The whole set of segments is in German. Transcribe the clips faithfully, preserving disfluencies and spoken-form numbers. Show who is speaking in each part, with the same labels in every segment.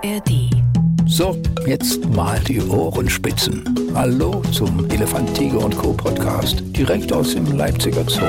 Speaker 1: A R D.
Speaker 2: So, jetzt mal die Ohren spitzen. Hallo zum Elefant, Tiger und Co. Podcast, direkt aus dem Leipziger Zoo.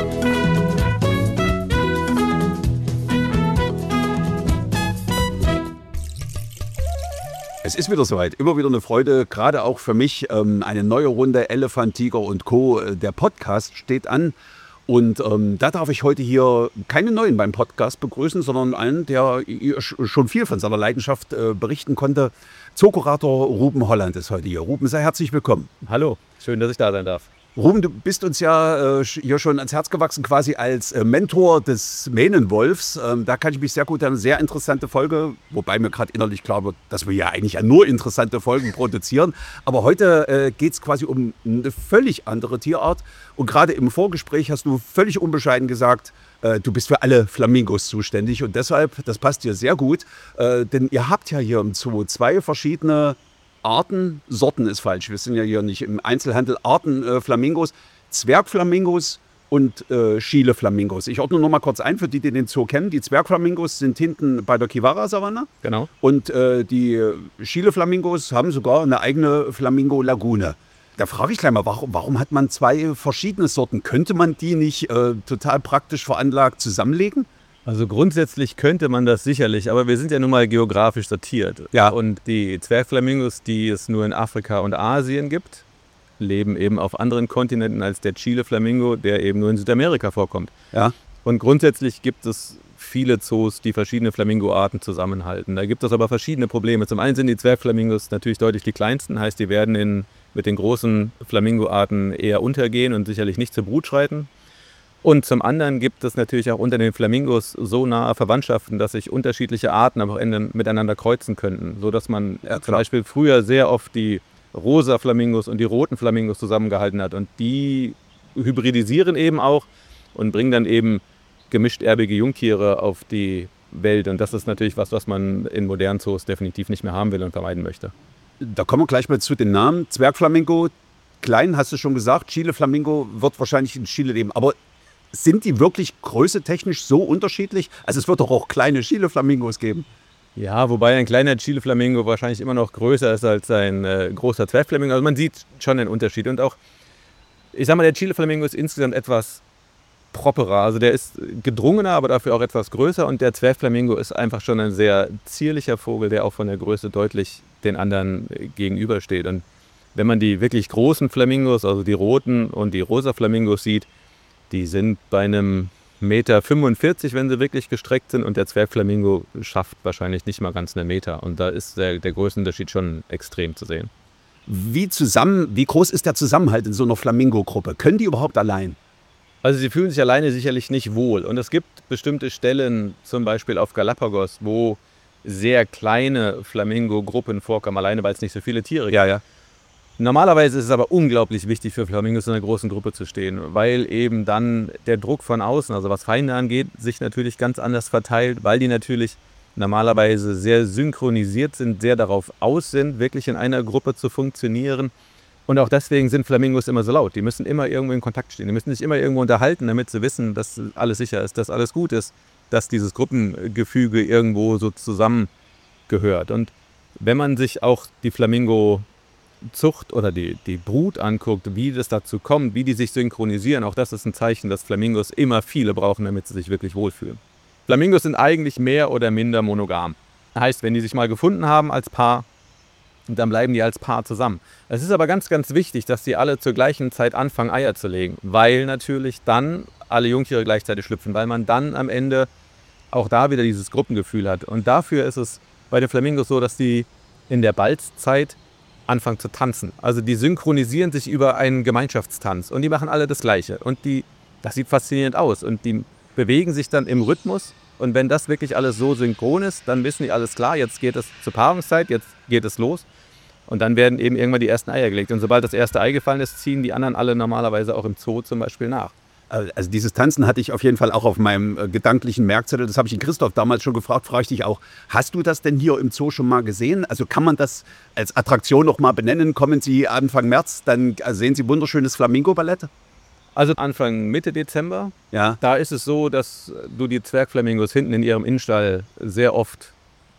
Speaker 3: Es ist wieder soweit, immer wieder eine Freude, gerade auch für mich. Ähm, eine neue Runde Elefant, Tiger und Co. Der Podcast steht an und ähm, da darf ich heute hier keinen neuen beim Podcast begrüßen, sondern einen, der schon viel von seiner Leidenschaft äh, berichten konnte. Zookurator Ruben Holland ist heute hier. Ruben, sei herzlich willkommen.
Speaker 4: Hallo, schön, dass ich da sein darf.
Speaker 3: Ruben, du bist uns ja äh, hier schon ans Herz gewachsen, quasi als äh, Mentor des Mähnenwolfs. Ähm, da kann ich mich sehr gut an eine sehr interessante Folge, wobei mir gerade innerlich klar wird, dass wir ja eigentlich nur interessante Folgen produzieren. Aber heute äh, geht es quasi um eine völlig andere Tierart. Und gerade im Vorgespräch hast du völlig unbescheiden gesagt, äh, du bist für alle Flamingos zuständig. Und deshalb, das passt dir sehr gut, äh, denn ihr habt ja hier im Zoo zwei verschiedene Arten, Sorten ist falsch, wir sind ja hier nicht im Einzelhandel, Arten äh, Flamingos, Zwergflamingos und äh, Chile-Flamingos. Ich ordne nur mal kurz ein, für die, die den Zoo kennen. Die Zwergflamingos sind hinten bei der Kiwara-Savanne.
Speaker 4: Genau.
Speaker 3: Und äh, die Chile-Flamingos haben sogar eine eigene Flamingo-Lagune. Da frage ich gleich mal, warum, warum hat man zwei verschiedene Sorten? Könnte man die nicht äh, total praktisch veranlagt zusammenlegen?
Speaker 4: Also grundsätzlich könnte man das sicherlich, aber wir sind ja nun mal geografisch sortiert.
Speaker 3: Ja.
Speaker 4: Und die Zwergflamingos, die es nur in Afrika und Asien gibt, leben eben auf anderen Kontinenten als der Chile-Flamingo, der eben nur in Südamerika vorkommt.
Speaker 3: Ja.
Speaker 4: Und grundsätzlich gibt es viele Zoos, die verschiedene Flamingo-Arten zusammenhalten. Da gibt es aber verschiedene Probleme. Zum einen sind die Zwergflamingos natürlich deutlich die kleinsten, heißt, die werden in, mit den großen Flamingo-Arten eher untergehen und sicherlich nicht zur Brut schreiten. Und zum anderen gibt es natürlich auch unter den Flamingos so nahe Verwandtschaften, dass sich unterschiedliche Arten aber auch miteinander kreuzen könnten, sodass man ja, zum Beispiel früher sehr oft die rosa Flamingos und die roten Flamingos zusammengehalten hat. Und die hybridisieren eben auch und bringen dann eben gemishterbige Jungtiere auf die Welt. Und das ist natürlich was, was man in modernen Zoos definitiv nicht mehr haben will und vermeiden möchte.
Speaker 3: Da kommen wir gleich mal zu den Namen. Zwergflamingo, klein, hast du schon gesagt. Chile-Flamingo wird wahrscheinlich in Chile leben. Aber sind die wirklich größetechnisch so unterschiedlich? Also es wird doch auch kleine Chile-Flamingos geben.
Speaker 4: Ja, wobei ein kleiner Chile-Flamingo wahrscheinlich immer noch größer ist als ein äh, großer Zwergflamingo. Also man sieht schon den Unterschied. Und auch, ich sag mal, der Chile-Flamingo ist insgesamt etwas properer. Also der ist gedrungener, aber dafür auch etwas größer. Und der Zwergflamingo ist einfach schon ein sehr zierlicher Vogel, der auch von der Größe deutlich den anderen äh, gegenübersteht. Und wenn man die wirklich großen Flamingos, also die roten und die rosa Flamingos sieht, die sind bei einem Meter fünfundvierzig, wenn sie wirklich gestreckt sind. Und der Zwergflamingo schafft wahrscheinlich nicht mal ganz einen Meter. Und da ist der, der Größenunterschied schon extrem zu sehen.
Speaker 3: Wie, zusammen, wie groß ist der Zusammenhalt in so einer Flamingo-Gruppe? Können die überhaupt allein?
Speaker 4: Also sie fühlen sich alleine sicherlich nicht wohl. Und es gibt bestimmte Stellen, zum Beispiel auf Galapagos, wo sehr kleine Flamingo-Gruppen vorkommen, alleine weil es nicht so viele Tiere gibt.
Speaker 3: Ja, ja.
Speaker 4: Normalerweise ist es aber unglaublich wichtig für Flamingos in einer großen Gruppe zu stehen, weil eben dann der Druck von außen, also was Feinde angeht, sich natürlich ganz anders verteilt, weil die natürlich normalerweise sehr synchronisiert sind, sehr darauf aus sind, wirklich in einer Gruppe zu funktionieren. Und auch deswegen sind Flamingos immer so laut. Die müssen immer irgendwo in Kontakt stehen, die müssen sich immer irgendwo unterhalten, damit sie wissen, dass alles sicher ist, dass alles gut ist, dass dieses Gruppengefüge irgendwo so zusammengehört. Und wenn man sich auch die Flamingo Zucht oder die, die Brut anguckt, wie das dazu kommt, wie die sich synchronisieren, auch das ist ein Zeichen, dass Flamingos immer viele brauchen, damit sie sich wirklich wohlfühlen. Flamingos sind eigentlich mehr oder minder monogam. Heißt, wenn die sich mal gefunden haben als Paar, dann bleiben die als Paar zusammen. Es ist aber ganz, ganz wichtig, dass die alle zur gleichen Zeit anfangen, Eier zu legen, weil natürlich dann alle Jungtiere gleichzeitig schlüpfen, weil man dann am Ende auch da wieder dieses Gruppengefühl hat. Und dafür ist es bei den Flamingos so, dass die in der Balzzeit anfangen zu tanzen. Also die synchronisieren sich über einen Gemeinschaftstanz und die machen alle das Gleiche. Und die, das sieht faszinierend aus und die bewegen sich dann im Rhythmus. Und wenn das wirklich alles so synchron ist, dann wissen die, alles klar, jetzt geht es zur Paarungszeit, jetzt geht es los. Und dann werden eben irgendwann die ersten Eier gelegt. Und sobald das erste Ei gefallen ist, ziehen die anderen alle normalerweise auch im Zoo zum Beispiel nach.
Speaker 3: Also dieses Tanzen hatte ich auf jeden Fall auch auf meinem äh, gedanklichen Merkzettel. Das habe ich in Christoph damals schon gefragt, frage ich dich auch. Hast du das denn hier im Zoo schon mal gesehen? Also kann man das als Attraktion noch mal benennen? Kommen Sie Anfang März, dann sehen Sie wunderschönes Flamingo-Ballett?
Speaker 4: Also Anfang, Mitte Dezember,
Speaker 3: ja.
Speaker 4: Da ist es so, dass du die Zwergflamingos hinten in ihrem Innenstall sehr oft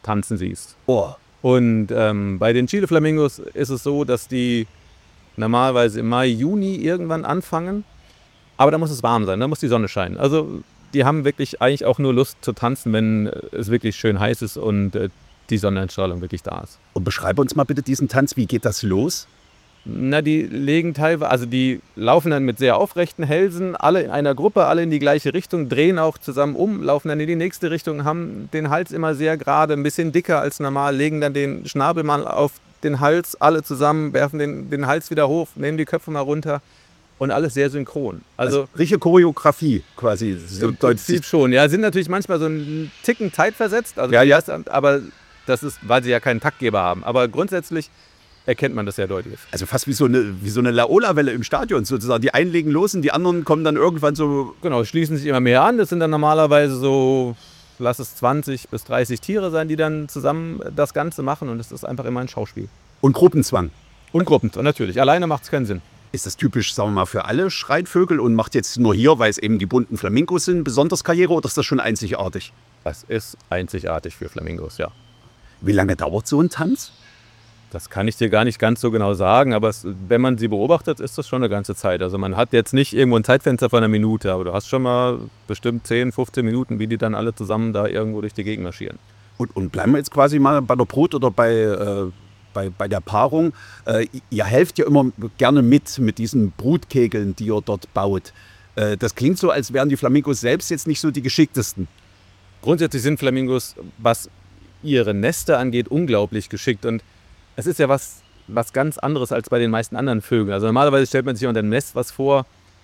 Speaker 4: tanzen siehst.
Speaker 3: Oh.
Speaker 4: Und ähm, bei den Chile-Flamingos ist es so, dass die normalerweise im Mai, Juni irgendwann anfangen. Aber da muss es warm sein, da muss die Sonne scheinen. Also die haben wirklich eigentlich auch nur Lust zu tanzen, wenn es wirklich schön heiß ist und äh, die Sonneneinstrahlung wirklich da ist.
Speaker 3: Und beschreibe uns mal bitte diesen Tanz. Wie geht das los?
Speaker 4: Na, die legen teilweise, also die laufen dann mit sehr aufrechten Hälsen, alle in einer Gruppe, alle in die gleiche Richtung, drehen auch zusammen um, laufen dann in die nächste Richtung, haben den Hals immer sehr gerade, ein bisschen dicker als normal, legen dann den Schnabel mal auf den Hals, alle zusammen, werfen den, den Hals wieder hoch, nehmen die Köpfe mal runter und alles sehr synchron. Also,
Speaker 3: also richtige Choreografie quasi.
Speaker 4: So im Prinzip schon, ja, sind natürlich manchmal so einen Ticken zeitversetzt, also
Speaker 3: ja, ja.
Speaker 4: aber das ist, weil sie ja keinen Taktgeber haben, aber grundsätzlich erkennt man das sehr deutlich.
Speaker 3: Also fast wie so eine, wie so eine Laola-Welle im Stadion sozusagen. Die einen legen los und die anderen kommen dann irgendwann so...
Speaker 4: Genau, schließen sich immer mehr an. Das sind dann normalerweise so, lass es zwanzig bis dreißig Tiere sein, die dann zusammen das Ganze machen. Und es ist einfach immer ein Schauspiel.
Speaker 3: Und Gruppenzwang.
Speaker 4: Und Gruppenzwang, natürlich. Alleine macht es keinen Sinn.
Speaker 3: Ist das typisch, sagen wir mal, für alle Schreitvögel und macht jetzt nur hier, weil es eben die bunten Flamingos sind, besonders Karriere oder ist das schon einzigartig?
Speaker 4: Das ist einzigartig für Flamingos, ja.
Speaker 3: Wie lange dauert so ein Tanz?
Speaker 4: Das kann ich dir gar nicht ganz so genau sagen, aber es, wenn man sie beobachtet, ist das schon eine ganze Zeit. Also man hat jetzt nicht irgendwo ein Zeitfenster von einer Minute, aber du hast schon mal bestimmt zehn, fünfzehn Minuten, wie die dann alle zusammen da irgendwo durch die Gegend marschieren.
Speaker 3: Und, und bleiben wir jetzt quasi mal bei der Brut oder bei, äh, bei, bei der Paarung. Äh, ihr helft ja immer gerne mit, mit diesen Brutkegeln, die ihr dort baut. Äh, das klingt so, als wären die Flamingos selbst jetzt nicht so die geschicktesten.
Speaker 4: Grundsätzlich sind Flamingos, was ihre Nester angeht, unglaublich geschickt. Und es ist ja was, was ganz anderes als bei den meisten anderen Vögeln. Also normalerweise stellt man sich unter dem Nest was vor,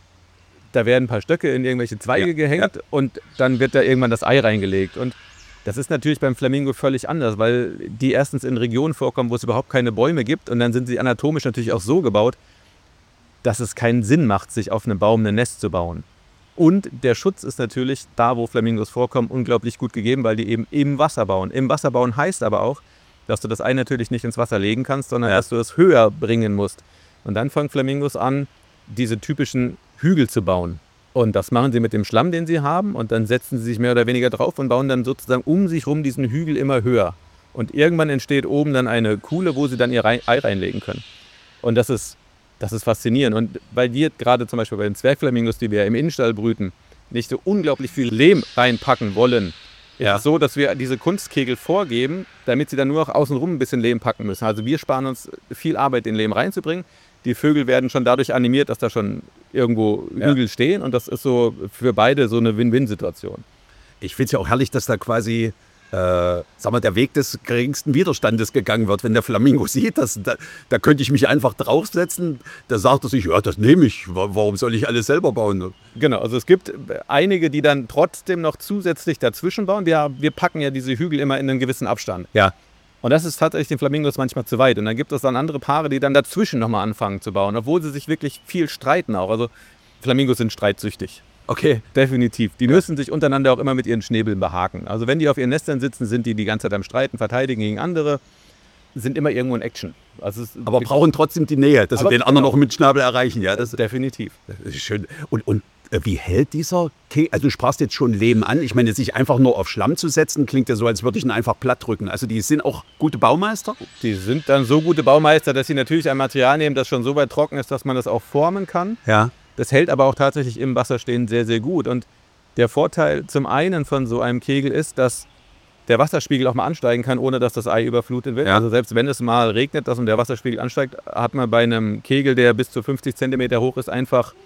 Speaker 4: da werden ein paar Stöcke in irgendwelche Zweige ja, gehängt ja. und dann wird da irgendwann das Ei reingelegt. Und das ist natürlich beim Flamingo völlig anders, weil die erstens in Regionen vorkommen, wo es überhaupt keine Bäume gibt und dann sind sie anatomisch natürlich auch so gebaut, dass es keinen Sinn macht, sich auf einem Baum ein Nest zu bauen. Und der Schutz ist natürlich da, wo Flamingos vorkommen, unglaublich gut gegeben, weil die eben im Wasser bauen. Im Wasser bauen heißt aber auch, dass du das Ei natürlich nicht ins Wasser legen kannst, sondern ja. dass du es höher bringen musst. Und dann fangen Flamingos an, diese typischen Hügel zu bauen. Und das machen sie mit dem Schlamm, den sie haben. Und dann setzen sie sich mehr oder weniger drauf und bauen dann sozusagen um sich rum diesen Hügel immer höher. Und irgendwann entsteht oben dann eine Kuhle, wo sie dann ihr Ei reinlegen können. Und das ist, das ist faszinierend. Und weil wir gerade zum Beispiel bei den Zwergflamingos, die wir im Innenstall brüten, nicht so unglaublich viel Lehm reinpacken wollen, ja. ist es so, dass wir diese Kunstkegel vorgeben, damit sie dann nur noch außenrum ein bisschen Lehm packen müssen. Also wir sparen uns viel Arbeit, den Lehm reinzubringen. Die Vögel werden schon dadurch animiert, dass da schon irgendwo ja. Hügel stehen. Und das ist so für beide so eine Win-Win-Situation.
Speaker 3: Ich finde es ja auch herrlich, dass da quasi äh, sag mal, der Weg des geringsten Widerstandes gegangen wird. Wenn der Flamingo sieht, dass, da, da könnte ich mich einfach draufsetzen, da sagt er sich, ja, das nehme ich. Warum soll ich alles selber bauen?
Speaker 4: Genau, also es gibt einige, die dann trotzdem noch zusätzlich dazwischen bauen. Wir, wir packen ja diese Hügel immer in einen gewissen Abstand.
Speaker 3: Ja.
Speaker 4: Und das ist tatsächlich den Flamingos manchmal zu weit. Und dann gibt es dann andere Paare, die dann dazwischen nochmal anfangen zu bauen, obwohl sie sich wirklich viel streiten auch. Also Flamingos sind streitsüchtig.
Speaker 3: Okay.
Speaker 4: Definitiv. Die müssen sich untereinander auch immer mit ihren Schnäbeln behaken. Also wenn die auf ihren Nestern sitzen, sind die die ganze Zeit am Streiten, verteidigen gegen andere, sind immer irgendwo in Action. Also es
Speaker 3: aber brauchen trotzdem die Nähe, dass sie den anderen
Speaker 4: genau.
Speaker 3: noch mit Schnabel erreichen. Ja, das
Speaker 4: definitiv.
Speaker 3: Das ist schön. Und, und wie hält dieser Kegel? Also du sprachst jetzt schon Lehm an. Ich meine, sich einfach nur auf Schlamm zu setzen, klingt ja so, als würde ich ihn einfach platt drücken. Also die sind auch gute Baumeister?
Speaker 4: Die sind dann so gute Baumeister, dass sie natürlich ein Material nehmen, das schon so weit trocken ist, dass man das auch formen kann.
Speaker 3: Ja.
Speaker 4: Das hält aber auch tatsächlich im Wasser stehen sehr, sehr gut. Und der Vorteil zum einen von so einem Kegel ist, dass der Wasserspiegel auch mal ansteigen kann, ohne dass das Ei überflutet wird. Ja. Also selbst wenn es mal regnet, dass und der Wasserspiegel ansteigt, hat man bei einem Kegel, der bis zu fünfzig Zentimeter hoch ist, einfach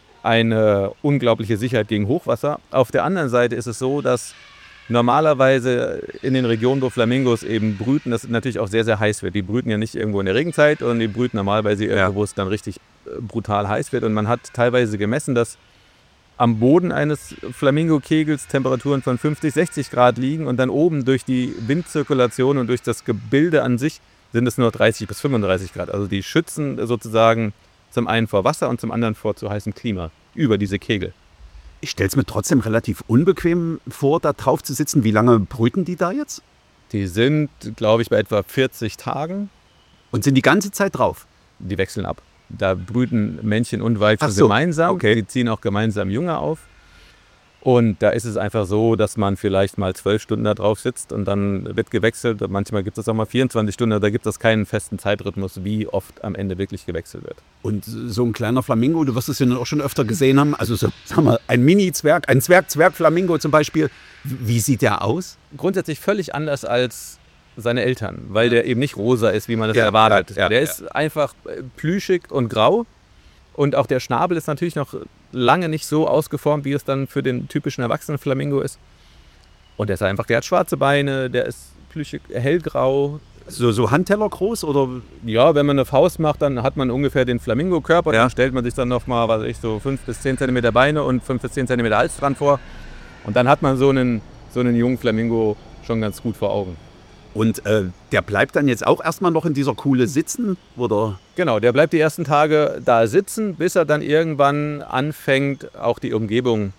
Speaker 4: eine unglaubliche Sicherheit gegen Hochwasser. Auf der anderen Seite ist es so, dass normalerweise in den Regionen, wo Flamingos eben brüten, das natürlich auch sehr, sehr heiß wird. Die brüten ja nicht irgendwo in der Regenzeit, sondern die brüten normalerweise irgendwo, ja. wo es dann richtig brutal heiß wird. Und man hat teilweise gemessen, dass am Boden eines Flamingo-Kegels Temperaturen von fünfzig, sechzig Grad liegen und dann oben durch die Windzirkulation und durch das Gebilde an sich sind es nur dreißig bis fünfunddreißig Grad. Also die schützen sozusagen zum einen vor Wasser und zum anderen vor zu heißem Klima über diese Kegel.
Speaker 3: Ich stelle es mir trotzdem relativ unbequem vor, da drauf zu sitzen. Wie lange brüten die da jetzt?
Speaker 4: Die sind, glaube ich, bei etwa vierzig Tagen.
Speaker 3: Und sind die ganze Zeit drauf?
Speaker 4: Die wechseln ab. Da brüten Männchen und Weibchen
Speaker 3: so,
Speaker 4: gemeinsam.
Speaker 3: Okay.
Speaker 4: Die ziehen auch gemeinsam Junge auf. Und da ist es einfach so, dass man vielleicht mal zwölf Stunden da drauf sitzt und dann wird gewechselt. Manchmal gibt es auch mal vierundzwanzig Stunden, da gibt es keinen festen Zeitrhythmus, wie oft am Ende wirklich gewechselt wird.
Speaker 3: Und so ein kleiner Flamingo, du wirst es ja auch schon öfter gesehen haben, also so, sag mal, ein Mini-Zwerg, ein Zwerg-Zwerg-Flamingo zum Beispiel, wie sieht der aus?
Speaker 4: Grundsätzlich völlig anders als seine Eltern, weil der eben nicht rosa ist, wie man das
Speaker 3: Ja,
Speaker 4: erwartet.
Speaker 3: ja, ja,
Speaker 4: der
Speaker 3: ja.
Speaker 4: ist einfach plüschig und grau. Und auch der Schnabel ist natürlich noch lange nicht so ausgeformt, wie es dann für den typischen erwachsenen Flamingo ist. Und der ist einfach, der hat schwarze Beine, der ist plüschig, hellgrau.
Speaker 3: So, so Handteller groß oder?
Speaker 4: Ja, wenn man eine Faust macht, dann hat man ungefähr den Flamingo-Körper.
Speaker 3: Ja.
Speaker 4: Dann stellt man sich dann nochmal, was weiß ich, so fünf bis zehn Zentimeter Beine und fünf bis zehn Zentimeter Hals dran vor. Und dann hat man so einen, so einen jungen Flamingo schon ganz gut vor Augen.
Speaker 3: Und äh, der bleibt dann jetzt auch erstmal noch in dieser Kuhle sitzen, oder?
Speaker 4: Genau, der bleibt die ersten Tage da sitzen, bis er dann irgendwann anfängt, auch die Umgebung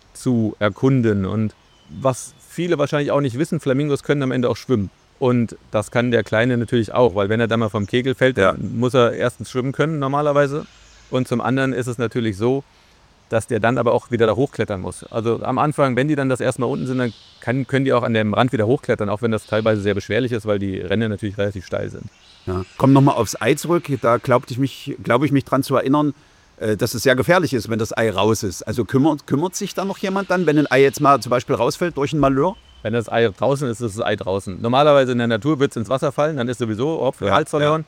Speaker 4: zu erkunden. Und was viele wahrscheinlich auch nicht wissen, Flamingos können am Ende auch schwimmen. Und das kann der Kleine natürlich auch, weil wenn er dann mal vom Kegel fällt,
Speaker 3: Ja.
Speaker 4: dann muss er erstens schwimmen können normalerweise. Und zum anderen ist es natürlich so, dass der dann aber auch wieder da hochklettern muss. Also am Anfang, wenn die dann das erste Mal unten sind, dann kann, können die auch an dem Rand wieder hochklettern, auch wenn das teilweise sehr beschwerlich ist, weil die Ränder natürlich relativ steil sind.
Speaker 3: Ja. Komm nochmal aufs Ei zurück. Da glaube ich mich, glaube ich mich dran zu erinnern, äh, dass es sehr gefährlich ist, wenn das Ei raus ist. Also kümmert, kümmert sich da noch jemand dann, wenn ein Ei jetzt mal zum Beispiel rausfällt durch ein Malheur?
Speaker 4: Wenn das Ei draußen ist, ist das Ei draußen. Normalerweise in der Natur wird es ins Wasser fallen, dann ist sowieso Hopf,
Speaker 3: Ja,
Speaker 4: Hals verloren.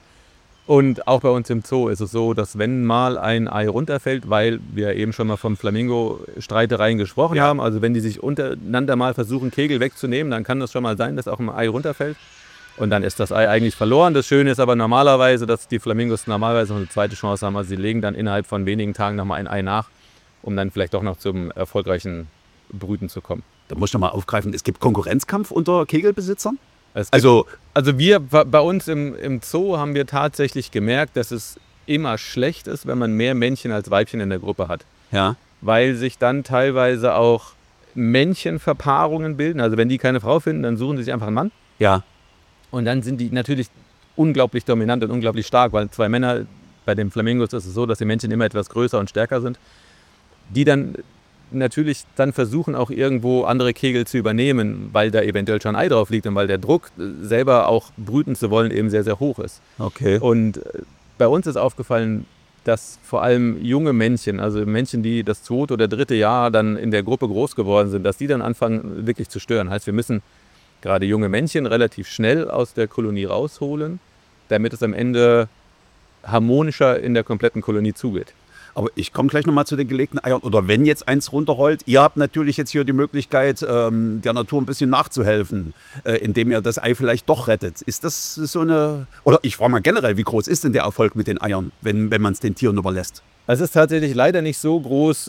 Speaker 4: Und auch bei uns im Zoo ist es so, dass wenn mal ein Ei runterfällt, weil wir eben schon mal vom Flamingo-Streitereien gesprochen
Speaker 3: Ja.
Speaker 4: haben, also wenn die sich untereinander mal versuchen, Kegel wegzunehmen, dann kann das schon mal sein, dass auch ein Ei runterfällt. Und dann ist das Ei eigentlich verloren. Das Schöne ist aber normalerweise, dass die Flamingos normalerweise noch eine zweite Chance haben. Also sie legen dann innerhalb von wenigen Tagen nochmal ein Ei nach, um dann vielleicht doch noch zum erfolgreichen Brüten zu kommen.
Speaker 3: Da muss ich nochmal aufgreifen, es gibt Konkurrenzkampf unter Kegelbesitzern?
Speaker 4: Es gibt,
Speaker 3: Also,
Speaker 4: also wir bei uns im, im Zoo haben wir tatsächlich gemerkt, dass es immer schlecht ist, wenn man mehr Männchen als Weibchen in der Gruppe hat.
Speaker 3: ja.
Speaker 4: Weil sich dann teilweise auch Männchenverpaarungen bilden. Also wenn die keine Frau finden, dann suchen sie sich einfach einen Mann.
Speaker 3: Ja.
Speaker 4: Und dann sind die natürlich unglaublich dominant und unglaublich stark, weil zwei Männer, bei den Flamingos ist es so, dass die Männchen immer etwas größer und stärker sind, die dann natürlich dann versuchen auch irgendwo andere Kegel zu übernehmen, weil da eventuell schon ein Ei drauf liegt und weil der Druck äh, selber auch brüten zu wollen eben sehr, sehr hoch ist.
Speaker 3: Okay.
Speaker 4: Und äh, bei uns ist aufgefallen, dass vor allem junge Männchen, also Männchen, die das zweite oder dritte Jahr dann in der Gruppe groß geworden sind, dass die dann anfangen wirklich zu stören. Heißt, wir müssen gerade junge Männchen relativ schnell aus der Kolonie rausholen, damit es am Ende harmonischer in der kompletten Kolonie zugeht.
Speaker 3: Aber ich komme gleich nochmal zu den gelegten Eiern. Oder wenn jetzt eins runterrollt, ihr habt natürlich jetzt hier die Möglichkeit, ähm, der Natur ein bisschen nachzuhelfen, äh, indem ihr das Ei vielleicht doch rettet. Ist das so eine... Oder ich frage mal generell, wie groß ist denn der Erfolg mit den Eiern, wenn, wenn man es den Tieren überlässt?
Speaker 4: Es ist tatsächlich leider nicht so groß,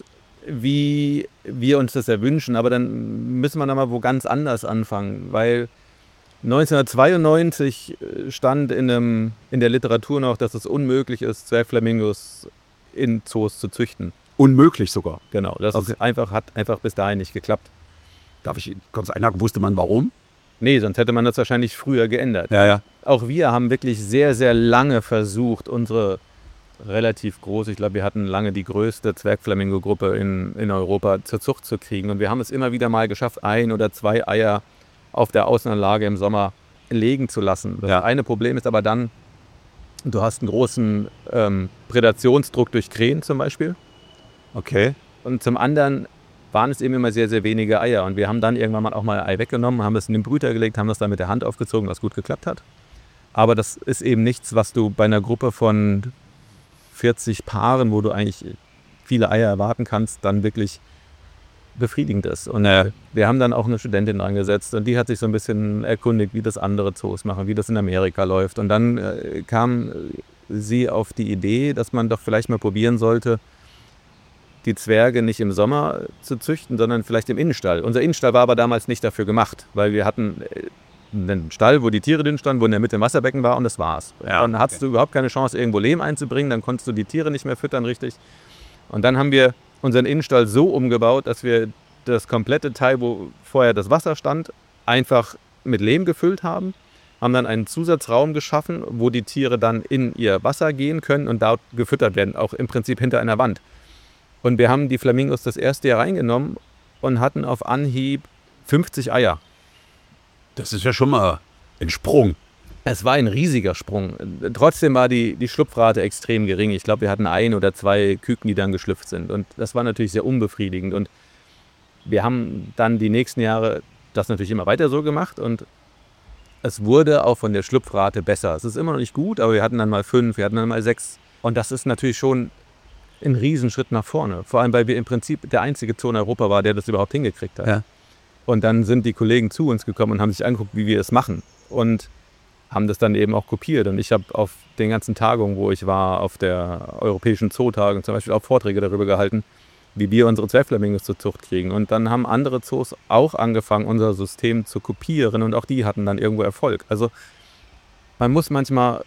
Speaker 4: wie wir uns das erwünschen, aber dann müssen wir da mal wo ganz anders anfangen, weil neunzehnhundertzweiundneunzig stand in, einem, in der Literatur noch, dass es unmöglich ist, Zwergflamingos in Zoos zu züchten.
Speaker 3: Unmöglich sogar.
Speaker 4: Genau, das
Speaker 3: Okay.
Speaker 4: ist einfach, hat einfach bis dahin nicht geklappt.
Speaker 3: Darf ich kurz einhaken? Wusste man warum?
Speaker 4: Nee, sonst hätte man das wahrscheinlich früher geändert.
Speaker 3: Ja, ja.
Speaker 4: Auch wir haben wirklich sehr, sehr lange versucht, unsere relativ groß, ich glaube, wir hatten lange die größte Zwergflamingo-Gruppe in, in Europa zur Zucht zu kriegen. Und wir haben es immer wieder mal geschafft, ein oder zwei Eier auf der Außenanlage im Sommer legen zu lassen. Das
Speaker 3: Ja.
Speaker 4: eine Problem ist aber dann, du hast einen großen ähm, Prädationsdruck durch Krähen zum Beispiel.
Speaker 3: Okay.
Speaker 4: Und zum anderen waren es eben immer sehr, sehr wenige Eier. Und wir haben dann irgendwann mal auch mal ein Ei weggenommen, haben es in den Brüter gelegt, haben das dann mit der Hand aufgezogen, was gut geklappt hat. Aber das ist eben nichts, was du bei einer Gruppe von vierzig Paaren, wo du eigentlich viele Eier erwarten kannst, dann wirklich befriedigend ist. Und äh, wir haben dann auch eine Studentin dran gesetzt und die hat sich so ein bisschen erkundigt, wie das andere Zoos machen, wie das in Amerika läuft. Und dann äh, kam sie auf die Idee, dass man doch vielleicht mal probieren sollte, die Zwerge nicht im Sommer zu züchten, sondern vielleicht im Innenstall. Unser Innenstall war aber damals nicht dafür gemacht, weil wir hatten einen Stall, wo die Tiere drin standen, wo in der Mitte ein Wasserbecken war und das war's.
Speaker 3: Ja,
Speaker 4: dann hattest du überhaupt keine Chance, irgendwo Lehm einzubringen, dann konntest du die Tiere nicht mehr füttern richtig. Und dann haben wir unseren Innenstall so umgebaut, dass wir das komplette Teil, wo vorher das Wasser stand, einfach mit Lehm gefüllt haben, haben dann einen Zusatzraum geschaffen, wo die Tiere dann in ihr Wasser gehen können und dort gefüttert werden, auch im Prinzip hinter einer Wand. Und wir haben die Flamingos das erste Jahr reingenommen und hatten auf Anhieb fünfzig Eier.
Speaker 3: Das ist ja schon mal ein Sprung.
Speaker 4: Es war ein riesiger Sprung. Trotzdem war die, die Schlupfrate extrem gering. Ich glaube, wir hatten ein oder zwei Küken, die dann geschlüpft sind. Und das war natürlich sehr unbefriedigend. Und wir haben dann die nächsten Jahre das natürlich immer weiter so gemacht. Und es wurde auch von der Schlupfrate besser. Es ist immer noch nicht gut, aber wir hatten dann mal fünf, wir hatten dann mal sechs. Und das ist natürlich schon ein Riesenschritt nach vorne. Vor allem, weil wir im Prinzip der einzige Zoo in Europa war, der das überhaupt hingekriegt hat.
Speaker 3: Ja.
Speaker 4: Und dann sind die Kollegen zu uns gekommen und haben sich angeguckt, wie wir es machen. Und haben das dann eben auch kopiert. Und ich habe auf den ganzen Tagungen, wo ich war, auf der Europäischen Zootagung zum Beispiel auch Vorträge darüber gehalten, wie wir unsere Zwergflamingos zur Zucht kriegen. Und dann haben andere Zoos auch angefangen, unser System zu kopieren und auch die hatten dann irgendwo Erfolg. Also man muss manchmal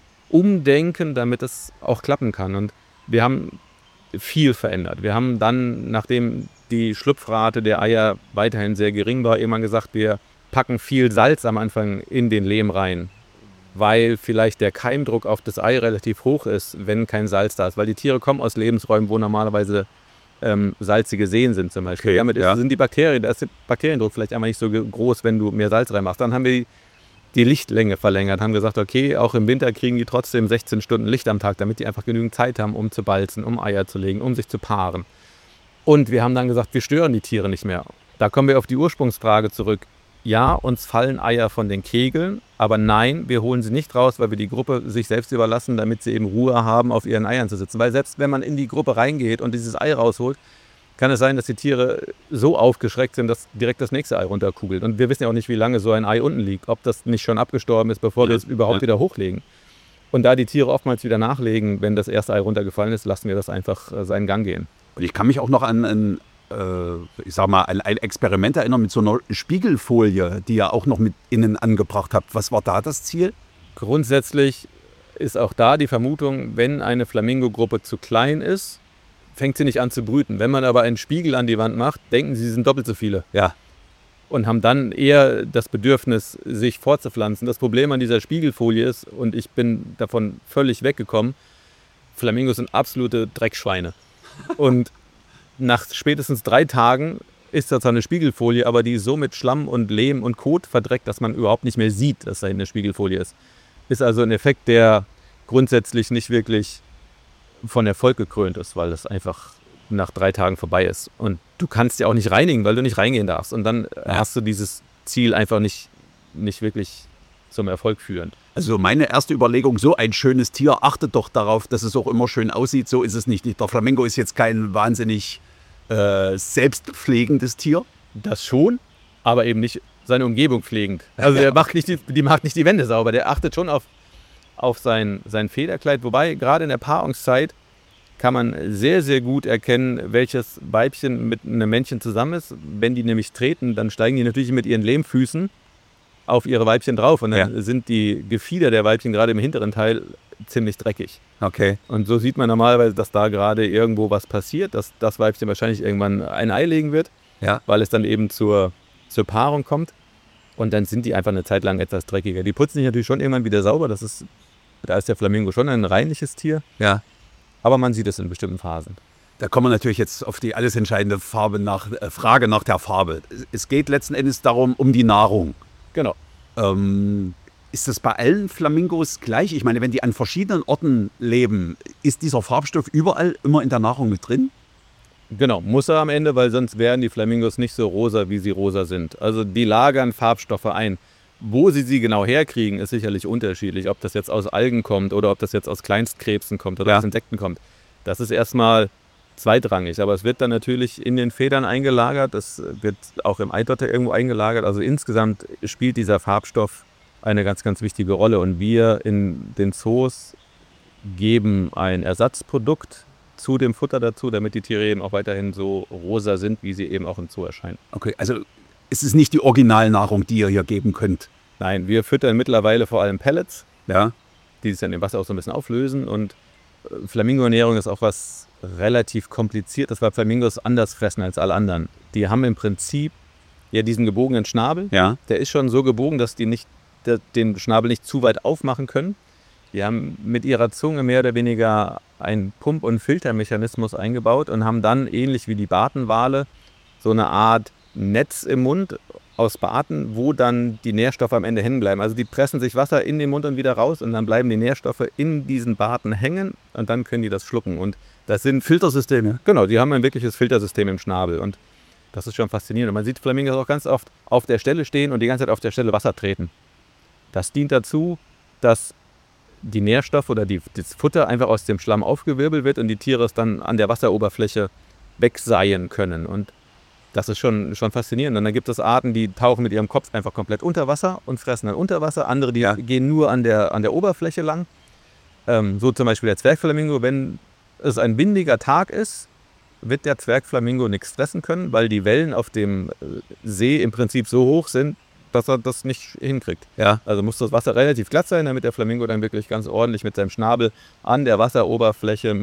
Speaker 4: umdenken, damit es auch klappen kann. Und wir haben viel verändert. Wir haben dann, nachdem die Schlupfrate der Eier weiterhin sehr gering war, irgendwann gesagt, wir packen viel Salz am Anfang in den Lehm rein, weil vielleicht der Keimdruck auf das Ei relativ hoch ist, wenn kein Salz da ist. Weil die Tiere kommen aus Lebensräumen, wo normalerweise ähm, salzige Seen sind zum Beispiel.
Speaker 3: Okay,
Speaker 4: Damit ist,
Speaker 3: ja.
Speaker 4: sind die Bakterien, da ist der Bakteriendruck vielleicht einmal nicht so groß, wenn du mehr Salz reinmachst. Dann haben wir die, die Lichtlänge verlängert, haben gesagt, okay, auch im Winter kriegen die trotzdem sechzehn Stunden Licht am Tag, damit die einfach genügend Zeit haben, um zu balzen, um Eier zu legen, um sich zu paaren. Und wir haben dann gesagt, wir stören die Tiere nicht mehr. Da kommen wir auf die Ursprungsfrage zurück. Ja, uns fallen Eier von den Kegeln, aber nein, wir holen sie nicht raus, weil wir die Gruppe sich selbst überlassen, damit sie eben Ruhe haben, auf ihren Eiern zu sitzen. Weil selbst wenn man in die Gruppe reingeht und dieses Ei rausholt, kann es sein, dass die Tiere so aufgeschreckt sind, dass direkt das nächste Ei runterkugelt. Und wir wissen ja auch nicht, wie lange so ein Ei unten liegt, ob das nicht schon abgestorben ist, bevor
Speaker 3: ja,
Speaker 4: wir es überhaupt
Speaker 3: ja.
Speaker 4: wieder hochlegen. Und da die Tiere oftmals wieder nachlegen, wenn das erste Ei runtergefallen ist, lassen wir das einfach äh, seinen Gang gehen.
Speaker 3: Und ich kann mich auch noch an ein, äh, ich sag mal, ein, ein Experiment erinnern mit so einer Spiegelfolie, die ihr auch noch mit innen angebracht habt. Was war da das Ziel?
Speaker 4: Grundsätzlich ist auch da die Vermutung, wenn eine Flamingo-Gruppe zu klein ist, fängt sie nicht an zu brüten. Wenn man aber einen Spiegel an die Wand macht, denken sie, sie sind doppelt so viele.
Speaker 3: Ja.
Speaker 4: Und haben dann eher das Bedürfnis, sich fortzupflanzen. Das Problem an dieser Spiegelfolie ist, und ich bin davon völlig weggekommen, Flamingos sind absolute Dreckschweine. Und nach spätestens drei Tagen ist das eine Spiegelfolie, aber die ist so mit Schlamm und Lehm und Kot verdreckt, dass man überhaupt nicht mehr sieht, dass da eine Spiegelfolie ist. Ist also ein Effekt, der grundsätzlich nicht wirklich von Erfolg gekrönt ist, weil das einfach nach drei Tagen vorbei ist. Und du kannst ja auch nicht reinigen, weil du nicht reingehen darfst. Und dann ja. hast du dieses Ziel einfach nicht, nicht wirklich zum Erfolg führend.
Speaker 3: Also meine erste Überlegung, so ein schönes Tier, achtet doch darauf, dass es auch immer schön aussieht. So ist es nicht. Der Flamingo ist jetzt kein wahnsinnig äh, selbstpflegendes Tier.
Speaker 4: Das schon, aber eben nicht seine Umgebung pflegend. Also der macht nicht die, die macht nicht die Wände sauber. Der achtet schon auf, auf sein, sein Federkleid. Wobei gerade in der Paarungszeit kann man sehr, sehr gut erkennen, welches Weibchen mit einem Männchen zusammen ist. Wenn die nämlich treten, dann steigen die natürlich mit ihren Lehmfüßen auf ihre Weibchen drauf. Und dann ja. sind die Gefieder der Weibchen gerade im hinteren Teil ziemlich dreckig.
Speaker 3: Okay.
Speaker 4: Und so sieht man normalerweise, dass da gerade irgendwo was passiert, dass das Weibchen wahrscheinlich irgendwann ein Ei legen wird,
Speaker 3: ja.
Speaker 4: weil es dann eben zur, zur Paarung kommt. Und dann sind die einfach eine Zeit lang etwas dreckiger. Die putzen sich natürlich schon irgendwann wieder sauber. Das ist, da ist der Flamingo schon ein reinliches Tier.
Speaker 3: Ja.
Speaker 4: Aber man sieht es in bestimmten Phasen.
Speaker 3: Da kommen wir natürlich jetzt auf die alles entscheidende Farbe nach, äh, Frage nach der Farbe. Es geht letzten Endes darum, um die Nahrung.
Speaker 4: Genau.
Speaker 3: Ähm, ist das bei allen Flamingos gleich? Ich meine, wenn die an verschiedenen Orten leben, ist dieser Farbstoff überall immer in der Nahrung mit drin?
Speaker 4: Genau, muss er am Ende, weil sonst wären die Flamingos nicht so rosa, wie sie rosa sind. Also die lagern Farbstoffe ein. Wo sie sie genau herkriegen, ist sicherlich unterschiedlich. Ob das jetzt aus Algen kommt oder ob das jetzt aus Kleinstkrebsen kommt oder ja. aus Insekten kommt. Das ist erstmal zweitrangig. Aber es wird dann natürlich in den Federn eingelagert. Es wird auch im Eidotter irgendwo eingelagert. Also insgesamt spielt dieser Farbstoff eine ganz, ganz wichtige Rolle. Und wir in den Zoos geben ein Ersatzprodukt zu dem Futter dazu, damit die Tiere eben auch weiterhin so rosa sind, wie sie eben auch im Zoo erscheinen.
Speaker 3: Okay, also es ist nicht die Originalnahrung, die ihr hier geben könnt.
Speaker 4: Nein, wir füttern mittlerweile vor allem Pellets,
Speaker 3: ja.
Speaker 4: die sich dann im Wasser auch so ein bisschen auflösen. Und Flamingo-Ernährung ist auch was relativ kompliziert, weil Flamingos anders fressen als alle anderen. Die haben im Prinzip ja diesen gebogenen Schnabel.
Speaker 3: Ja.
Speaker 4: Der ist schon so gebogen, dass die nicht, den Schnabel nicht zu weit aufmachen können. Die haben mit ihrer Zunge mehr oder weniger einen Pump- und Filtermechanismus eingebaut und haben dann, ähnlich wie die Bartenwale, so eine Art Netz im Mund aus Barten, wo dann die Nährstoffe am Ende hängen bleiben. Also die pressen sich Wasser in den Mund und wieder raus und dann bleiben die Nährstoffe in diesen Barten hängen und dann können die das schlucken. Und das sind
Speaker 3: Filtersysteme.
Speaker 4: Genau, die haben ein wirkliches Filtersystem im Schnabel und das ist schon faszinierend. Und man sieht Flamingos auch ganz oft auf der Stelle stehen und die ganze Zeit auf der Stelle Wasser treten. Das dient dazu, dass die Nährstoffe oder die, das Futter einfach aus dem Schlamm aufgewirbelt wird und die Tiere es dann an der Wasseroberfläche wegseien können. Und das ist schon, schon faszinierend. Und dann gibt es Arten, die tauchen mit ihrem Kopf einfach komplett unter Wasser und fressen dann unter Wasser. Andere, die ja. gehen nur an der, an der Oberfläche lang. Ähm, so zum Beispiel der Zwergflamingo. Wenn es ein windiger Tag ist, wird der Zwergflamingo nichts fressen können, weil die Wellen auf dem See im Prinzip so hoch sind, dass er das nicht hinkriegt. Ja. Also muss das Wasser relativ glatt sein, damit der Flamingo dann wirklich ganz ordentlich mit seinem Schnabel an der Wasseroberfläche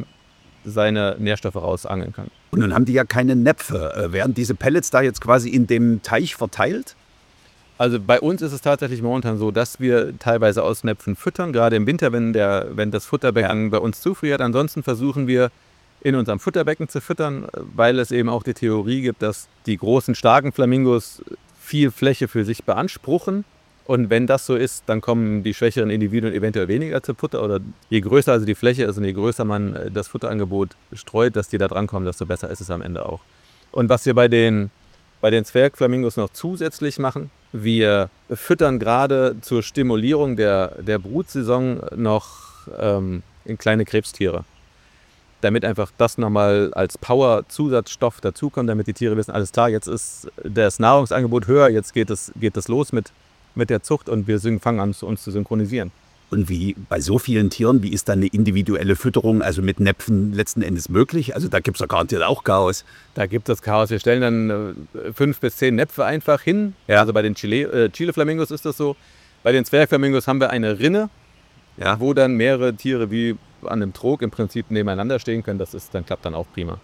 Speaker 4: seine Nährstoffe rausangeln kann.
Speaker 3: Und nun haben die ja keine Näpfe. Werden diese Pellets da jetzt quasi in dem Teich verteilt?
Speaker 4: Also bei uns ist es tatsächlich momentan so, dass wir teilweise aus Näpfen füttern, gerade im Winter, wenn, der, wenn das Futterbecken ja. bei uns zufriert. Ansonsten versuchen wir in unserem Futterbecken zu füttern, weil es eben auch die Theorie gibt, dass die großen, starken Flamingos viel Fläche für sich beanspruchen. Und wenn das so ist, dann kommen die schwächeren Individuen eventuell weniger zu Futter. Oder je größer also die Fläche ist und je größer man das Futterangebot streut, dass die da drankommen, desto besser ist es am Ende auch. Und was wir bei den, bei den Zwergflamingos noch zusätzlich machen, wir füttern gerade zur Stimulierung der, der Brutsaison noch ähm, in kleine Krebstiere. Damit einfach das nochmal als Power-Zusatzstoff dazukommt, damit die Tiere wissen, alles klar, jetzt ist das Nahrungsangebot höher, jetzt geht es, geht es los mit mit der Zucht und wir fangen an, uns zu synchronisieren.
Speaker 3: Und wie bei so vielen Tieren, wie ist dann eine individuelle Fütterung, also mit Näpfen letzten Endes möglich? Also da gibt es ja garantiert auch Chaos.
Speaker 4: Da gibt es Chaos. Wir stellen dann äh, fünf bis zehn Näpfe einfach hin. Ja. Also bei den Chile, äh, Chile-Flamingos ist das so. Bei den Zwergflamingos haben wir eine Rinne, ja. wo dann mehrere Tiere wie an einem Trog im Prinzip nebeneinander stehen können. Das ist, dann klappt dann auch prima.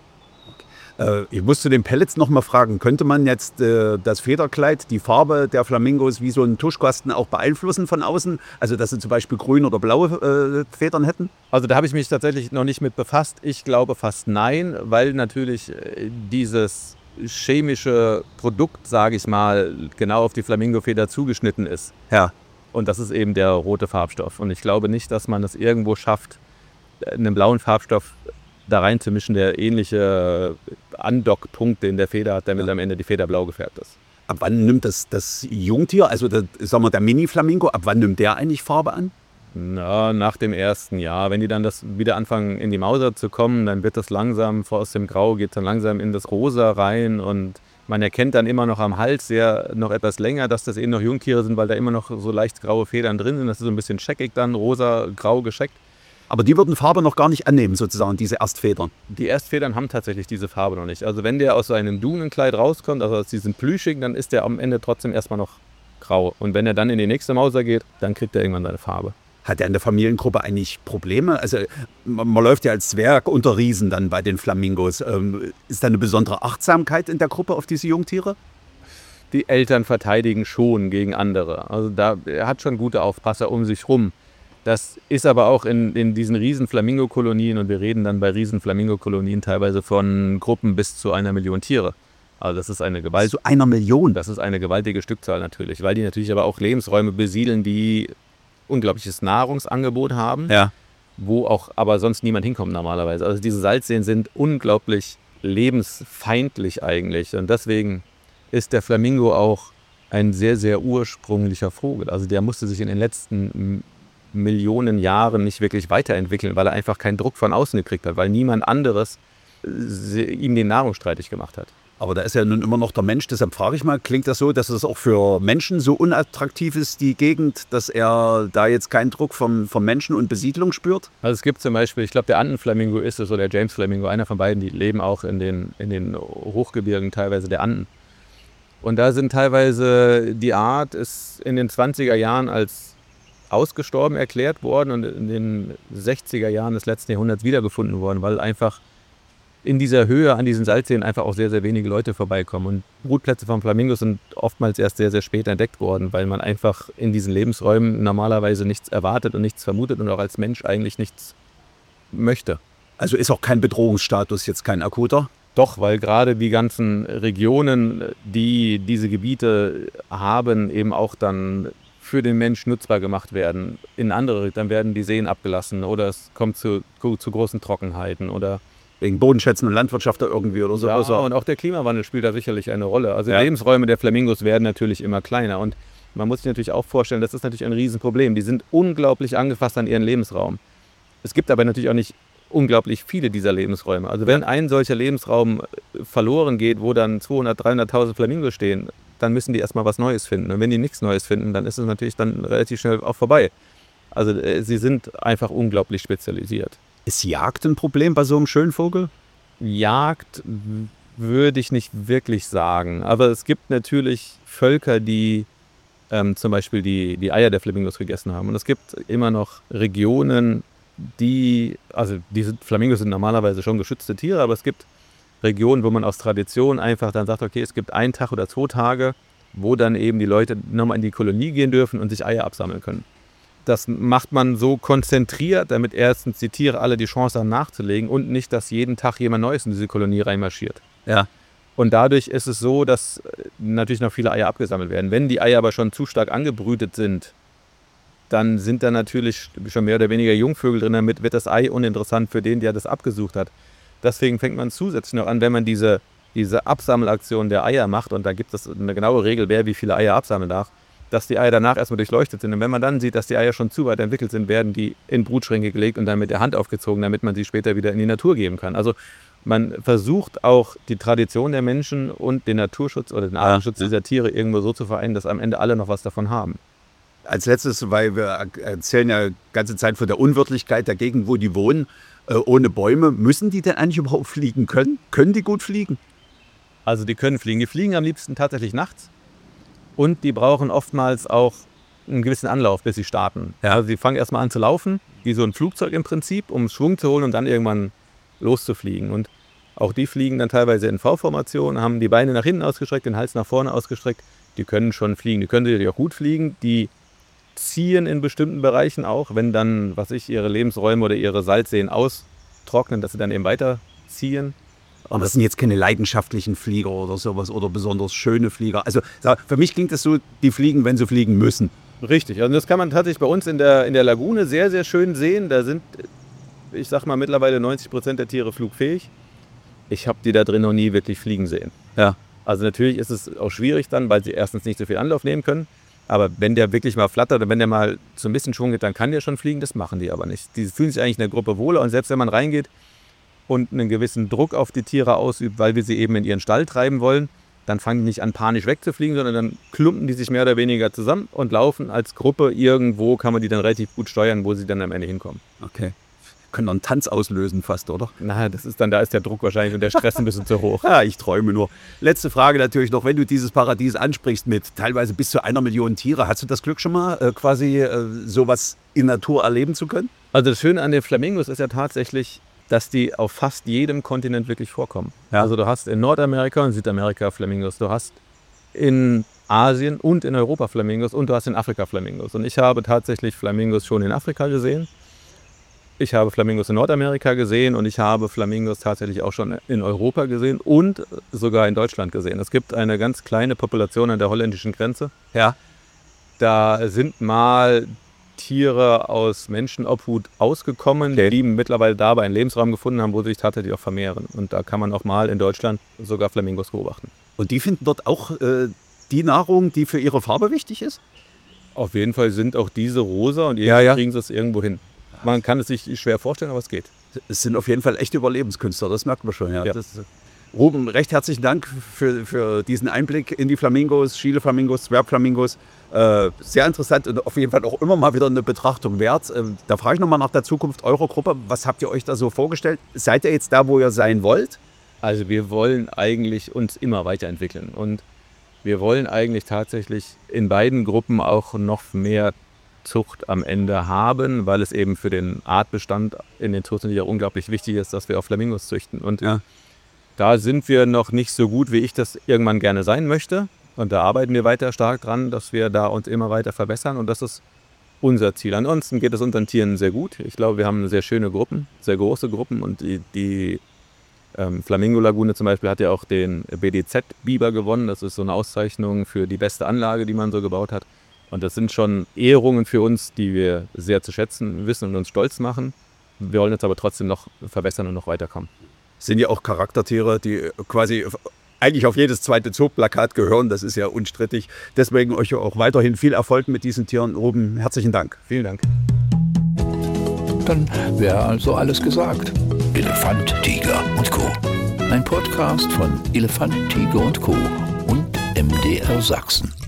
Speaker 3: Ich muss zu den Pellets noch mal fragen, könnte man jetzt äh, das Federkleid, die Farbe der Flamingos wie so einen Tuschkasten auch beeinflussen von außen? Also dass sie zum Beispiel grün oder blaue äh, Federn hätten?
Speaker 4: Also da habe ich mich tatsächlich noch nicht mit befasst. Ich glaube fast nein, weil natürlich dieses chemische Produkt, sage ich mal, genau auf die Flamingofeder zugeschnitten ist.
Speaker 3: Ja.
Speaker 4: Und das ist eben der rote Farbstoff. Und ich glaube nicht, dass man es irgendwo schafft, einen blauen Farbstoff da reinzumischen, der ähnliche Andockpunkte in der Feder hat, damit ja. am Ende die Feder blau gefärbt ist.
Speaker 3: Ab wann nimmt das, das Jungtier, also der, sagen wir, der Mini-Flamingo, ab wann nimmt der eigentlich Farbe an?
Speaker 4: Na, nach dem ersten Jahr. Wenn die dann das wieder anfangen, in die Mauser zu kommen, dann wird das langsam, aus dem Grau geht es dann langsam in das Rosa rein und man erkennt dann immer noch am Hals sehr noch etwas länger, dass das eben noch Jungtiere sind, weil da immer noch so leicht graue Federn drin sind. Das ist so ein bisschen scheckig dann, rosa, grau gescheckt.
Speaker 3: Aber die würden Farbe noch gar nicht annehmen, sozusagen, diese Erstfedern.
Speaker 4: Die Erstfedern haben tatsächlich diese Farbe noch nicht. Also wenn der aus seinem Dunenkleid rauskommt, also aus diesem Plüschigen, dann ist der am Ende trotzdem erstmal noch grau. Und wenn er dann in die nächste Mauser geht, dann kriegt er irgendwann seine Farbe.
Speaker 3: Hat er in der Familiengruppe eigentlich Probleme? Also man, man läuft ja als Zwerg unter Riesen dann bei den Flamingos. Ähm, ist da eine besondere Achtsamkeit in der Gruppe auf diese Jungtiere?
Speaker 4: Die Eltern verteidigen schon gegen andere. Also da, er hat schon gute Aufpasser um sich rum. Das ist aber auch in, in diesen riesen Flamingo-Kolonien, und wir reden dann bei riesen Flamingo-Kolonien teilweise von Gruppen bis zu einer Million Tiere. Also das ist eine Gewalt.
Speaker 3: Zu einer Million?
Speaker 4: Das ist eine gewaltige Stückzahl natürlich, weil die natürlich aber auch Lebensräume besiedeln, die unglaubliches Nahrungsangebot haben,
Speaker 3: ja.
Speaker 4: wo auch aber sonst niemand hinkommt normalerweise. Also diese Salzseen sind unglaublich lebensfeindlich eigentlich, und deswegen ist der Flamingo auch ein sehr, sehr ursprünglicher Vogel. Also der musste sich in den letzten Millionen Jahren nicht wirklich weiterentwickeln, weil er einfach keinen Druck von außen gekriegt hat, weil niemand anderes ihm den Nahrung streitig gemacht hat.
Speaker 3: Aber da ist ja nun immer noch der Mensch, deshalb frage ich mal, klingt das so, dass es auch für Menschen so unattraktiv ist, die Gegend, dass er da jetzt keinen Druck vom, vom Menschen und Besiedlung spürt?
Speaker 4: Also es gibt zum Beispiel, ich glaube der Andenflamingo ist es, oder der James Flamingo, einer von beiden, die leben auch in den, in den Hochgebirgen teilweise der Anden. Und da sind teilweise, die Art ist in den zwanziger Jahren als ausgestorben erklärt worden und in den sechziger Jahren des letzten Jahrhunderts wiedergefunden worden, weil einfach in dieser Höhe an diesen Salzseen einfach auch sehr, sehr wenige Leute vorbeikommen. Und Brutplätze von Flamingos sind oftmals erst sehr, sehr spät entdeckt worden, weil man einfach in diesen Lebensräumen normalerweise nichts erwartet und nichts vermutet und auch als Mensch eigentlich nichts möchte.
Speaker 3: Also ist auch kein Bedrohungsstatus jetzt kein akuter?
Speaker 4: Doch, weil gerade die ganzen Regionen, die diese Gebiete haben, eben auch dann für den Mensch nutzbar gemacht werden. In andere, dann werden die Seen abgelassen oder es kommt zu, zu großen Trockenheiten oder
Speaker 3: wegen Bodenschätzen und Landwirtschaft da irgendwie oder so.
Speaker 4: Ja,
Speaker 3: also.
Speaker 4: und auch der Klimawandel spielt da sicherlich eine Rolle. Also
Speaker 3: Ja.
Speaker 4: die Lebensräume der Flamingos werden natürlich immer kleiner und man muss sich natürlich auch vorstellen, das ist natürlich ein Riesenproblem. Die sind unglaublich angefasst an ihren Lebensraum. Es gibt aber natürlich auch nicht unglaublich viele dieser Lebensräume. Also wenn ein solcher Lebensraum verloren geht, wo dann zweihundert, dreihunderttausend Flamingos stehen, dann müssen die erstmal was Neues finden. Und wenn die nichts Neues finden, dann ist es natürlich dann relativ schnell auch vorbei. Also äh, sie sind einfach unglaublich spezialisiert.
Speaker 3: Ist Jagd ein Problem bei so einem schönen Vogel?
Speaker 4: Jagd w- würde ich nicht wirklich sagen. Aber es gibt natürlich Völker, die ähm, zum Beispiel die, die Eier der Flamingos gegessen haben. Und es gibt immer noch Regionen, die, also diese Flamingos sind normalerweise schon geschützte Tiere, aber es gibt Regionen, wo man aus Tradition einfach dann sagt, okay, es gibt einen Tag oder zwei Tage, wo dann eben die Leute nochmal in die Kolonie gehen dürfen und sich Eier absammeln können. Das macht man so konzentriert, damit erstens die Tiere alle die Chance haben nachzulegen und nicht, dass jeden Tag jemand Neues in diese Kolonie reinmarschiert.
Speaker 3: Ja.
Speaker 4: Und dadurch ist es so, dass natürlich noch viele Eier abgesammelt werden. Wenn die Eier aber schon zu stark angebrütet sind, dann sind da natürlich schon mehr oder weniger Jungvögel drin, damit wird das Ei uninteressant für den, der das abgesucht hat. Deswegen fängt man zusätzlich noch an, wenn man diese, diese Absammelaktion der Eier macht, und da gibt es eine genaue Regel, wer wie viele Eier absammeln darf, dass die Eier danach erstmal durchleuchtet sind. Und wenn man dann sieht, dass die Eier schon zu weit entwickelt sind, werden die in Brutschränke gelegt und dann mit der Hand aufgezogen, damit man sie später wieder in die Natur geben kann. Also man versucht auch die Tradition der Menschen und den Naturschutz oder den Artenschutz dieser Tiere irgendwo so zu vereinen, dass am Ende alle noch was davon haben.
Speaker 3: Als letztes, weil wir erzählen ja die ganze Zeit von der Unwirtlichkeit der Gegend, wo die wohnen, äh, ohne Bäume. Müssen die denn eigentlich überhaupt fliegen können? Können die gut fliegen?
Speaker 4: Also die können fliegen. Die fliegen am liebsten tatsächlich nachts und die brauchen oftmals auch einen gewissen Anlauf, bis sie starten. Ja, also sie fangen erstmal an zu laufen, wie so ein Flugzeug im Prinzip, um Schwung zu holen und dann irgendwann loszufliegen. Und auch die fliegen dann teilweise in V-Formation, haben die Beine nach hinten ausgestreckt, den Hals nach vorne ausgestreckt. Die können schon fliegen, die können natürlich auch gut fliegen. Die ziehen in bestimmten Bereichen auch, wenn dann, was ich, ihre Lebensräume oder ihre Salzseen austrocknen, dass sie dann eben weiterziehen.
Speaker 3: Aber das sind jetzt keine leidenschaftlichen Flieger oder sowas oder besonders schöne Flieger. Also für mich klingt es so, die fliegen, wenn sie fliegen müssen.
Speaker 4: Richtig, also das kann man tatsächlich bei uns in der, in der Lagune sehr, sehr schön sehen. Da sind, ich sag mal, mittlerweile neunzig Prozent der Tiere flugfähig. Ich habe die da drin noch nie wirklich fliegen sehen.
Speaker 3: Ja.
Speaker 4: Also natürlich ist es auch schwierig dann, weil sie erstens nicht so viel Anlauf nehmen können. Aber wenn der wirklich mal flattert und wenn der mal so ein bisschen Schwung geht, dann kann der schon fliegen. Das machen die aber nicht. Die fühlen sich eigentlich in der Gruppe wohler. Und selbst wenn man reingeht und einen gewissen Druck auf die Tiere ausübt, weil wir sie eben in ihren Stall treiben wollen, dann fangen die nicht an, panisch wegzufliegen, sondern dann klumpen die sich mehr oder weniger zusammen und laufen als Gruppe. Irgendwo kann man die dann relativ gut steuern, wo sie dann am Ende hinkommen.
Speaker 3: Okay. Können dann einen Tanz auslösen fast, oder?
Speaker 4: Na, das ist dann, da ist der Druck wahrscheinlich und der Stress ein bisschen zu hoch.
Speaker 3: Ja, ich träume nur. Letzte Frage natürlich noch, wenn du dieses Paradies ansprichst mit teilweise bis zu einer Million Tiere, hast du das Glück schon mal äh, quasi äh, sowas in Natur erleben zu können?
Speaker 4: Also das Schöne an den Flamingos ist ja tatsächlich, dass die auf fast jedem Kontinent wirklich vorkommen.
Speaker 3: Ja.
Speaker 4: Also du hast in Nordamerika und Südamerika Flamingos, du hast in Asien und in Europa Flamingos und du hast in Afrika Flamingos. Und ich habe tatsächlich Flamingos schon in Afrika gesehen. Ich habe Flamingos in Nordamerika gesehen und ich habe Flamingos tatsächlich auch schon in Europa gesehen und sogar in Deutschland gesehen. Es gibt eine ganz kleine Population an der holländischen Grenze.
Speaker 3: Ja.
Speaker 4: Da sind mal Tiere aus Menschenobhut ausgekommen, die mittlerweile dabei einen Lebensraum gefunden haben, wo sie sich tatsächlich auch vermehren. Und da kann man auch mal in Deutschland sogar Flamingos beobachten.
Speaker 3: Und die finden dort auch äh, die Nahrung, die für ihre Farbe wichtig ist?
Speaker 4: Auf jeden Fall sind auch diese rosa und irgendwie
Speaker 3: Ja, ja.
Speaker 4: kriegen sie es irgendwo hin. Man kann es sich schwer vorstellen, aber es geht.
Speaker 3: Es sind auf jeden Fall echte Überlebenskünstler, das merkt man schon. Ja.
Speaker 4: Ja.
Speaker 3: Das, Ruben, recht herzlichen Dank für, für diesen Einblick in die Flamingos, Chile-Flamingos, Zwergflamingos. Äh, sehr interessant und auf jeden Fall auch immer mal wieder eine Betrachtung wert. Äh, da frage ich nochmal nach der Zukunft eurer Gruppe. Was habt ihr euch da so vorgestellt? Seid ihr jetzt da, wo ihr sein wollt?
Speaker 4: Also wir wollen eigentlich uns immer weiterentwickeln und wir wollen eigentlich tatsächlich in beiden Gruppen auch noch mehr Zucht am Ende haben, weil es eben für den Artbestand in den Todsünden unglaublich wichtig ist, dass wir auch Flamingos züchten. Und
Speaker 3: Ja.
Speaker 4: da sind wir noch nicht so gut, wie ich das irgendwann gerne sein möchte. Und da arbeiten wir weiter stark dran, dass wir da uns immer weiter verbessern. Und das ist unser Ziel. Ansonsten geht es unseren Tieren sehr gut. Ich glaube, wir haben sehr schöne Gruppen, sehr große Gruppen. Und die, die Ähm, Flamingo-Lagune zum Beispiel hat ja auch den B D Z-Biber gewonnen. Das ist so eine Auszeichnung für die beste Anlage, die man so gebaut hat. Und das sind schon Ehrungen für uns, die wir sehr zu schätzen wissen und uns stolz machen. Wir wollen uns aber trotzdem noch verbessern und noch weiterkommen.
Speaker 3: Sind ja auch Charaktertiere, die quasi eigentlich auf jedes zweite Zooplakat gehören. Das ist ja unstrittig. Deswegen euch auch weiterhin viel Erfolg mit diesen Tieren. Ruben, herzlichen Dank.
Speaker 4: Vielen Dank.
Speaker 2: Dann wäre also alles gesagt. Elefant, Tiger und Co. Ein Podcast von Elefant, Tiger und Co. und M D R Sachsen.